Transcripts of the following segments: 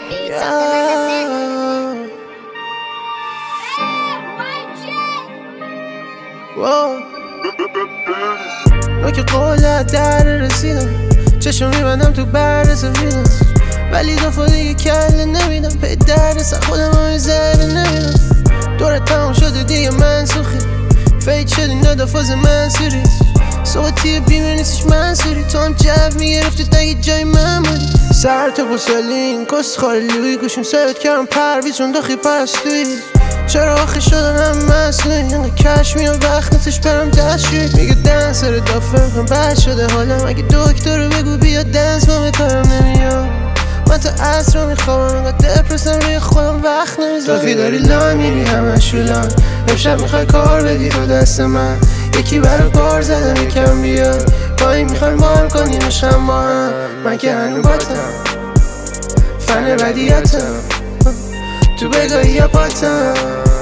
ما که قولت در رسیدم، چشم میبندم تو برد سفیدم، ولی دفعه دیگه کله نمیدم، پی درد سر خودم رو زده نمیدم. دورت تمام شده دیگه منسوخی، فیت شدی ندافاز منصوری، صوتی بیمه نیستش منصوری، تو هم جو میگرفتی تگه جای من بودی. سر تو بسالین کس خالی گوشم سرت کردم پرویز چون دخی پرستوی، چرا آخه شدن هم مسئولی، اینقه کش میاد وقت نیستش برم دستشوی. میگه دنس رو دافر کن بد شده حالم، اگه دکتر رو بگو بیا دنس ما به کارم نمیاد. من تا عصر رو میخوام انقدر دپرسم روی خودم وقت نمیذارم. داخی داری لان میری همش لان، امشب میخوای کار بدی رو دست من، یکی برای بار زدم یکم بیاد پایین میخوای مال کنیمش هم با هم. من که هنو باتم فن بدیاتم، تو بگاهی یا پاتم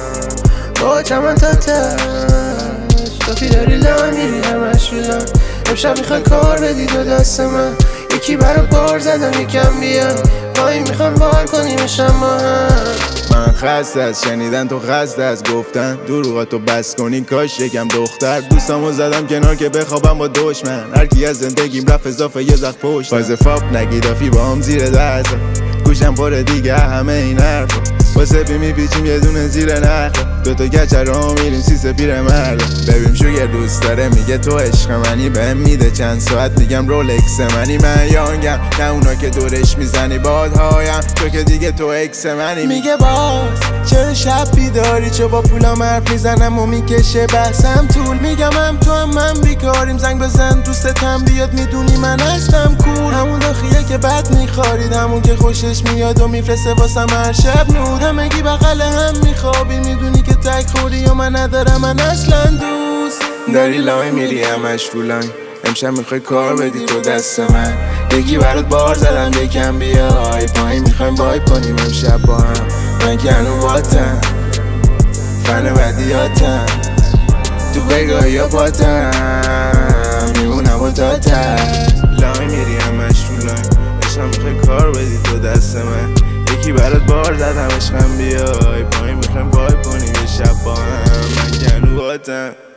با چمن تاتش. داخی داری لان میری همش لان، امشب میخوای کار بدی رو دست من، یکی برای بار زدم یکم بیاد پایین میخوام بار کنیمش هم با هم. من خسته از شنیدن تو خسته از گفتن دروغاتو بس کنی کاش یکم دختر. دوستامو زدم کنار که بخوابم با دشمن، هرکی از زندگیم رفت اضافه یه زخ پشت. فاز فاپ نگی دافی با هم زیر دست، گوشم پره دیگه همه این حرفا، واسه بی میپیچیم یه دونه زیر نخل، دوتا گچه رو میریم سیسه پیر مرده. ببین شوگر دوست داره میگه تو عشق منی، بهم میده چند ساعت میگم رولکس منی. من یانگم نه اونا که دورش میزنی بادهایم، تو که دیگه تو اکس منی. میگه باز چرا شب بیداری، چه با پولام حرف میزنم و میکشه بحثم طول. میگم هم تو هم من بیکاریم، زنگ بزن دوستتم بیاد میدونی من هستم کول. همون داخیه که بد میخارید، همون که خوشش میاد و میفرسته واسم هر شب نور. همگی بغل هم میخوابی میدونی که تک خوری و من ندارم من اصلا دوست. داری لای میری همش تو لاین، امشب میخوای کار بدی تو دست من، یکی برات بار زدم یکم بیای پایین میخوایم وایب کنیم امشب با هم. من که هنو واتم فن بدیاتم، تو بگاهی یا پاتم میمونم و تاتم. لای میری همش تو لاین، امشب میخوای کار بدی تو دست من، یکی برات بار زدم عشقم بیای پایین میخوایم وایب کنیم یه شب با هم. من که هنو واتم